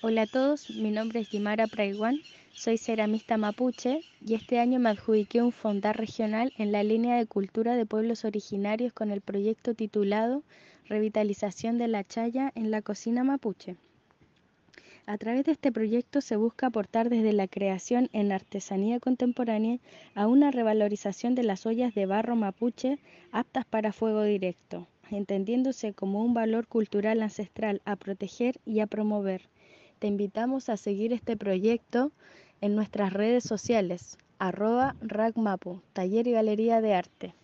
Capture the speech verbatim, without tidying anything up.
Hola a todos, mi nombre es Guimara Praiguán, soy ceramista mapuche y este año me adjudiqué un fondar regional en la línea de cultura de pueblos originarios con el proyecto titulado Revitalización de la Chaya en la cocina mapuche. A través de este proyecto se busca aportar desde la creación en artesanía contemporánea a una revalorización de las ollas de barro mapuche aptas para fuego directo, entendiéndose como un valor cultural ancestral a proteger y a promover. Te invitamos a seguir este proyecto en nuestras redes sociales, arroba racmapu, taller y galería de arte.